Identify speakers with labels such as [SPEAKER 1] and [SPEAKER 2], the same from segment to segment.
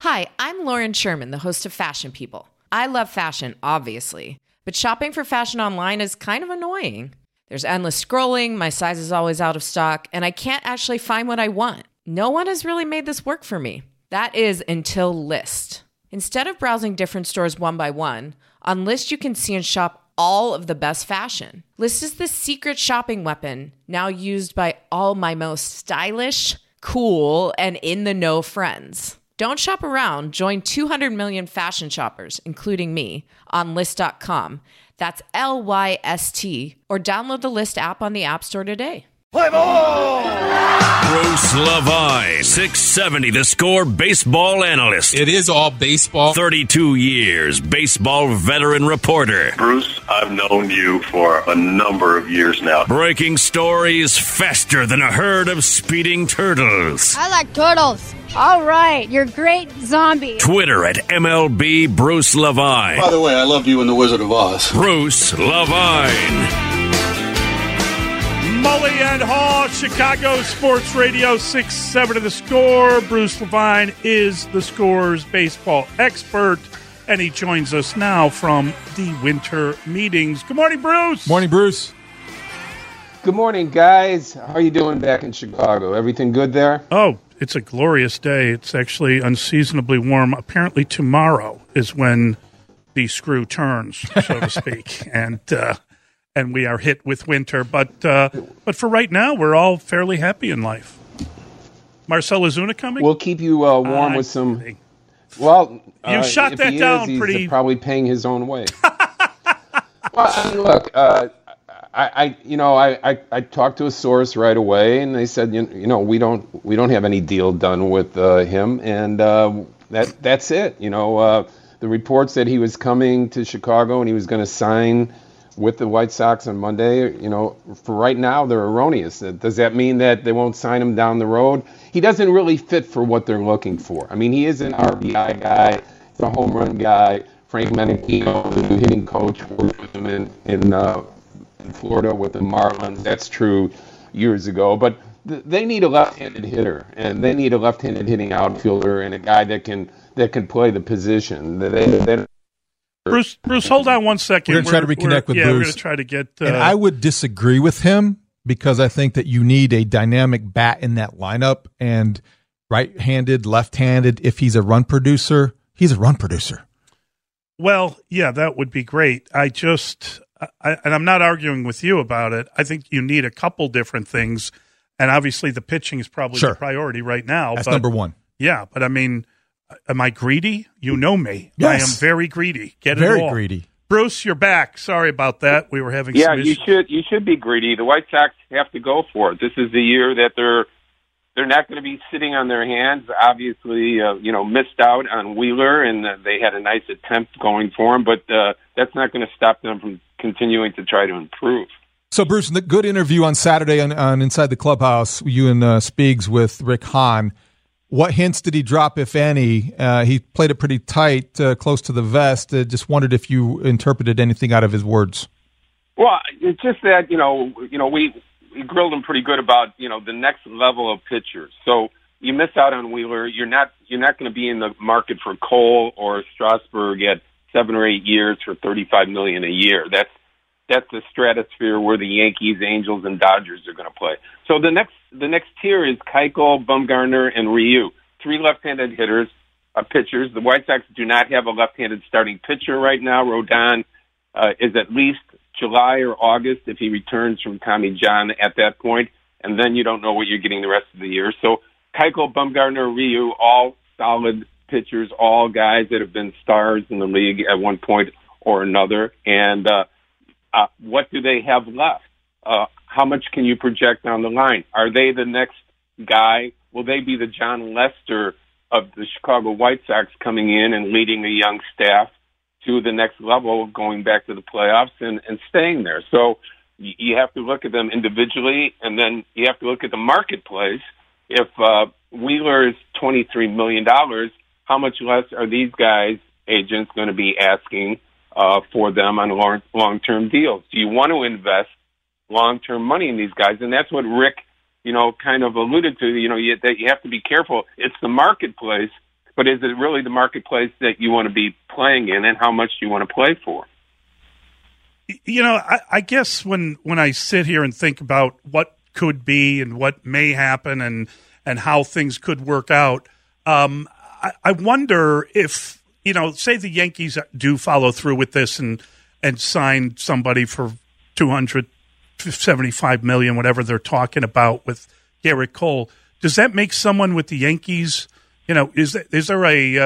[SPEAKER 1] Hi, I'm Lauren Sherman, the host of Fashion People. I love fashion, obviously, but shopping for fashion online is kind of annoying. There's endless scrolling, my size is always out of stock, and I can't actually find what I want. No one has really made this work for me. That is until Lyst. Instead of browsing different stores one by one, on Lyst you can see and shop all of the best fashion. Lyst is the secret shopping weapon, now used by all my most stylish, cool, and in-the-know friends. Don't shop around. Join 200 million fashion shoppers, including me, on Lyst.com. That's Lyst, or download the Lyst app on the App Store today.
[SPEAKER 2] Play ball!
[SPEAKER 3] Bruce Levine, 670 The Score baseball analyst.
[SPEAKER 4] It is all baseball.
[SPEAKER 3] 32 years, baseball veteran reporter.
[SPEAKER 2] Bruce, I've known you for a number of years now.
[SPEAKER 3] Breaking stories faster than a herd of speeding turtles.
[SPEAKER 5] I like turtles. All right, you're great zombie.
[SPEAKER 3] Twitter at MLB Bruce Levine.
[SPEAKER 6] By the way, I love you in The Wizard of Oz.
[SPEAKER 3] Bruce Levine.
[SPEAKER 7] Mully and Haw, Chicago Sports Radio, 670 The Score. Bruce Levine is the Score's baseball expert, and he joins us now from the winter meetings. Good morning, Bruce.
[SPEAKER 4] Morning, Bruce.
[SPEAKER 8] Good morning, guys. How are you doing back in Chicago? Everything good there?
[SPEAKER 7] Oh, it's a glorious day. It's actually unseasonably warm. Apparently tomorrow is when the screw turns, so to speak, and we are hit with winter. But for right now, we're all fairly happy in life. Marcell Ozuna coming?
[SPEAKER 8] We'll keep you warm with some. Well,
[SPEAKER 7] you shot that down
[SPEAKER 8] he's
[SPEAKER 7] pretty.
[SPEAKER 8] Probably paying his own way. Well, I mean, look, I talked to a source right away, and they said, we don't have any deal done with him, and that's it. The reports that he was coming to Chicago and he was going to sign with the White Sox on Monday, for right now, they're erroneous. Does that mean that they won't sign him down the road? He doesn't really fit for what they're looking for. I mean, he is an RBI guy, he's a home run guy. Frank Menechino, the new hitting coach, worked with him in Florida with the Marlins. That's true years ago. But they need a left-handed hitter, and they need a left-handed hitting outfielder and a guy that can play the position.
[SPEAKER 7] Bruce, hold on one second.
[SPEAKER 4] We're going to try to reconnect with Bruce.
[SPEAKER 7] We're going to try to get...
[SPEAKER 4] And I would disagree with him because I think that you need a dynamic bat in that lineup, and right-handed, left-handed, if he's a run producer, he's a run producer.
[SPEAKER 7] Well, yeah, that would be great. and I'm not arguing with you about it. I think you need a couple different things, and obviously the pitching is probably the priority right now.
[SPEAKER 4] That's number one.
[SPEAKER 7] Yeah, but I mean... Am I greedy? You know me.
[SPEAKER 4] Yes.
[SPEAKER 7] I am very greedy. Get it
[SPEAKER 4] very
[SPEAKER 7] all.
[SPEAKER 4] Greedy.
[SPEAKER 7] Bruce, you're back. Sorry about that. We were having some issues.
[SPEAKER 8] You should be greedy. The White Sox have to go for it. This is the year that they're not going to be sitting on their hands. Obviously, missed out on Wheeler, and they had a nice attempt going for him, but that's not going to stop them from continuing to try to improve.
[SPEAKER 4] So, Bruce, the good interview on Saturday on Inside the Clubhouse, you and Speegs with Rick Hahn. What hints did he drop, if any? He played it pretty tight, close to the vest. Just wondered if you interpreted anything out of his words.
[SPEAKER 8] Well, it's just that we grilled him pretty good about the next level of pitchers. So you miss out on Wheeler. You're not going to be in the market for Cole or Strasburg at 7 or 8 years for $35 million a year. That's the stratosphere where the Yankees, Angels, and Dodgers are going to play. So the next tier is Keuchel, Bumgarner, and Ryu. 3 left-handed hitters, pitchers. The White Sox do not have a left-handed starting pitcher right now. Rodon is at least July or August if he returns from Tommy John at that point, and then you don't know what you're getting the rest of the year. So Keuchel, Bumgarner, Ryu, all solid pitchers, all guys that have been stars in the league at one point or another. And what do they have left? How much can you project down the line? Are they the next guy? Will they be the John Lester of the Chicago White Sox coming in and leading a young staff to the next level, going back to the playoffs and staying there? So you have to look at them individually, and then you have to look at the marketplace. If Wheeler is $23 million, how much less are these guys, agents, going to be asking for them on long-term deals? Do you want to invest long-term money in these guys? And that's what Rick, kind of alluded to, that you have to be careful. It's the marketplace, but is it really the marketplace that you want to be playing in, and how much do you want to play for?
[SPEAKER 7] You know, I guess when I sit here and think about what could be and what may happen and how things could work out, I wonder if, you know, say the Yankees do follow through with this and sign somebody for $275 million, whatever they're talking about with Garrett Cole. Does that make someone with the Yankees, you know, is there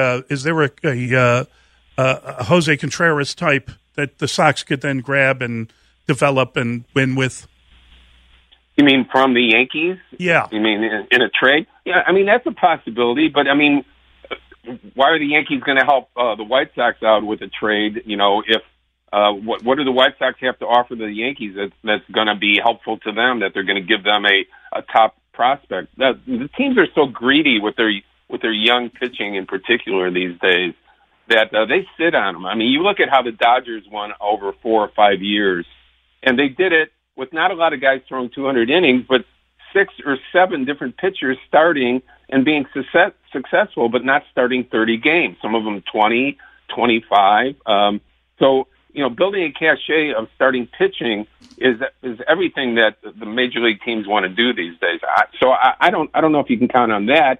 [SPEAKER 7] a Jose Contreras type that the Sox could then grab and develop and win with?
[SPEAKER 8] You mean from the Yankees?
[SPEAKER 7] Yeah.
[SPEAKER 8] You mean in a trade? Yeah, I mean, that's a possibility, but I mean, why are the Yankees going to help the White Sox out with a trade? You know, if what do the White Sox have to offer the Yankees that's going to be helpful to them, that they're going to give them a top prospect? The teams are so greedy with their young pitching in particular these days that they sit on them. I mean, you look at how the Dodgers won over 4 or 5 years, and they did it with not a lot of guys throwing 200 innings, but 6 or 7 different pitchers starting and being successful, but not starting 30 games. Some of them 20, 25. So, you know, building a cachet of starting pitching is everything that the major league teams want to do these days. I don't know if you can count on that.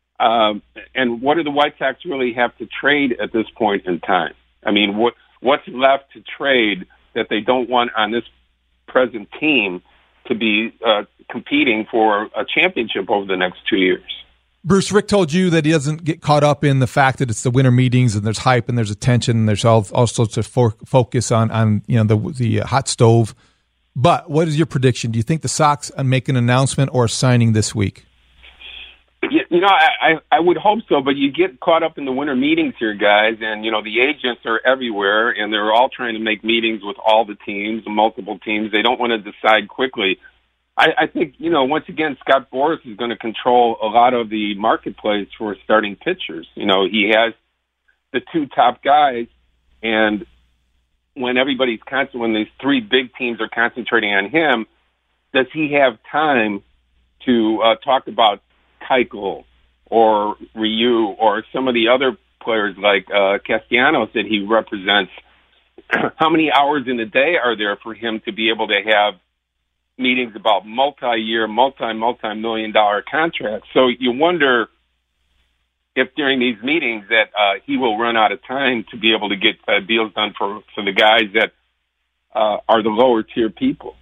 [SPEAKER 8] And what do the White Sox really have to trade at this point in time? I mean, what's left to trade that they don't want on this present team to be competing for a championship over the next 2 years?
[SPEAKER 4] Bruce, Rick told you that he doesn't get caught up in the fact that it's the winter meetings and there's hype and there's attention and there's all sorts of focus on you know the hot stove. But what is your prediction? Do you think the Sox make an announcement or a signing this week?
[SPEAKER 8] You know, I would hope so, but you get caught up in the winter meetings here, guys, and, you know, the agents are everywhere, and they're all trying to make meetings with all the teams, multiple teams. They don't want to decide quickly. I think, you know, once again, Scott Boras is going to control a lot of the marketplace for starting pitchers. You know, he has the 2 top guys, and when when these 3 big teams are concentrating on him, does he have time to talk about Keuchel or Ryu or some of the other players like Castellanos that he represents? How many hours in the day are there for him to be able to have meetings about multi-year, multi-million-dollar contracts? So you wonder if during these meetings that he will run out of time to be able to get deals done for the guys that are the lower tier people.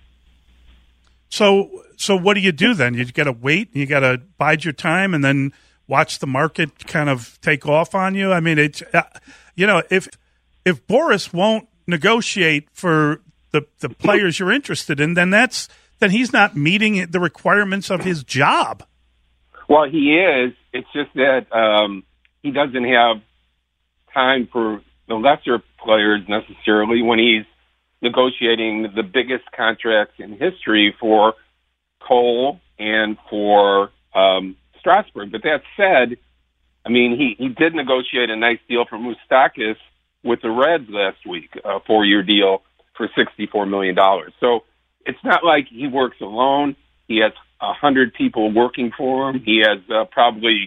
[SPEAKER 7] So what do you do then? You got to wait, you got to bide your time, and then watch the market kind of take off on you. I mean, it's you know, if Boras won't negotiate for the players you're interested in, then he's not meeting the requirements of his job.
[SPEAKER 8] Well, he is. It's just that he doesn't have time for the lesser players necessarily when he's negotiating the biggest contracts in history for Cole and for Strasburg. But that said, I mean, he did negotiate a nice deal for Moustakas with the Reds last week, a 4-year deal for $64 million. So it's not like he works alone. He has 100 people working for him. He has probably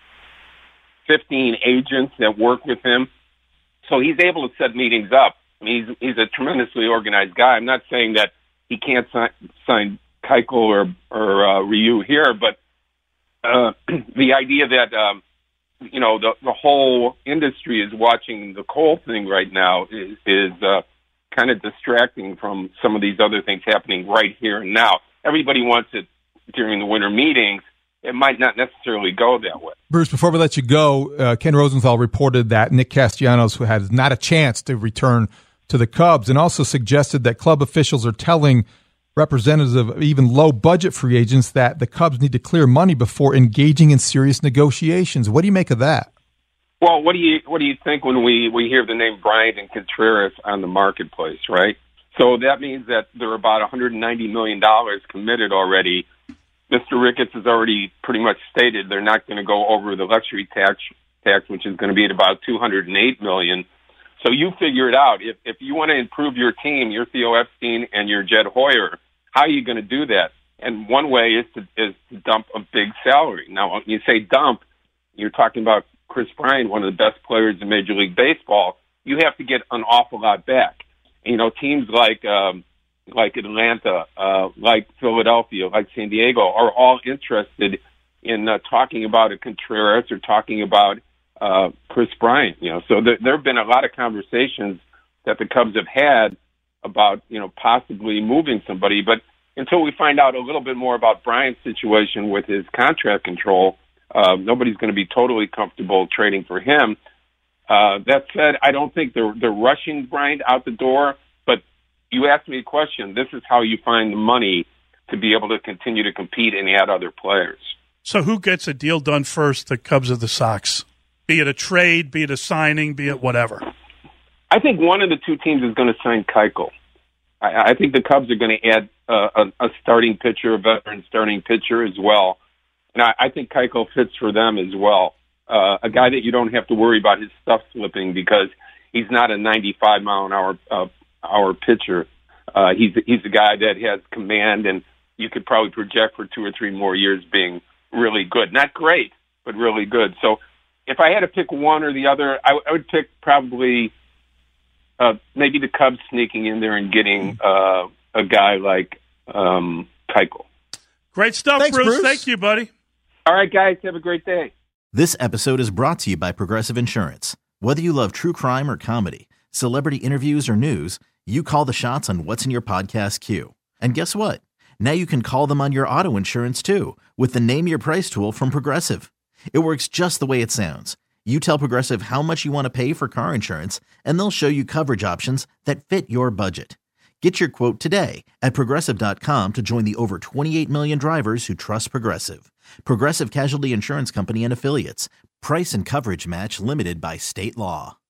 [SPEAKER 8] 15 agents that work with him. So he's able to set meetings up. I mean, he's a tremendously organized guy. I'm not saying that he can't sign Keuchel or Ryu here, but the idea that you know the whole industry is watching the Cole thing right now is kind of distracting from some of these other things happening right here and now. Everybody wants it during the winter meetings. It might not necessarily go that way.
[SPEAKER 4] Bruce, before we let you go, Ken Rosenthal reported that Nick Castellanos has not a chance to return to the Cubs, and also suggested that club officials are telling representatives of even low-budget free agents that the Cubs need to clear money before engaging in serious negotiations. What do you make of that?
[SPEAKER 8] Well, what do you think when we hear the name Bryant and Contreras on the marketplace, right? So that means that there are about $190 million committed already. Mr. Ricketts has already pretty much stated they're not going to go over the luxury tax, which is going to be at about $208 million. So you figure it out. If you want to improve your team, your Theo Epstein and your Jed Hoyer, how are you going to do that? And one way is to dump a big salary. Now, when you say dump, you're talking about Chris Bryant, one of the best players in Major League Baseball, you have to get an awful lot back. And, teams like Atlanta, like Philadelphia, like San Diego are all interested in talking about a Contreras or talking about Chris Bryant. So there have been a lot of conversations that the Cubs have had about possibly moving somebody, but until we find out a little bit more about Bryant's situation with his contract control, nobody's going to be totally comfortable trading for him. That said, I don't think they're rushing Bryant out the door, but you asked me a question. This is how you find the money to be able to continue to compete and add other players.
[SPEAKER 7] So who gets a deal done first, the Cubs or the Sox? Be it a trade, be it a signing, be it whatever.
[SPEAKER 8] I think one of the two teams is going to sign Keuchel. I think the Cubs are going to add a starting pitcher, a veteran starting pitcher as well. And I think Keuchel fits for them as well. A guy that you don't have to worry about his stuff slipping because he's not a 95-mile-an-hour pitcher. He's a guy that has command, and you could probably project for 2 or 3 more years being really good. Not great, but really good. So if I had to pick one or the other, I would pick probably maybe the Cubs sneaking in there and getting a guy like Keuchel.
[SPEAKER 7] Great stuff,
[SPEAKER 4] Thanks, Bruce.
[SPEAKER 7] Thank you, buddy.
[SPEAKER 8] All right, guys. Have a great day.
[SPEAKER 9] This episode is brought to you by Progressive Insurance. Whether you love true crime or comedy, celebrity interviews or news, you call the shots on what's in your podcast queue. And guess what? Now you can call them on your auto insurance too with the Name Your Price tool from Progressive. It works just the way it sounds. You tell Progressive how much you want to pay for car insurance, and they'll show you coverage options that fit your budget. Get your quote today at Progressive.com to join the over 28 million drivers who trust Progressive. Progressive Casualty Insurance Company and Affiliates. Price and coverage match limited by state law.